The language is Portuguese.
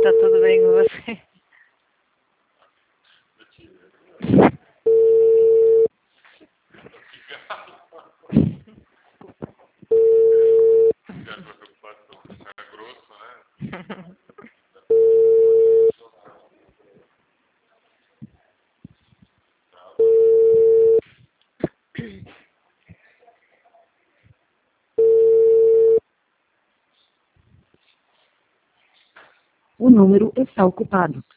Tá tudo bem com você? É grosso, né? O número está ocupado.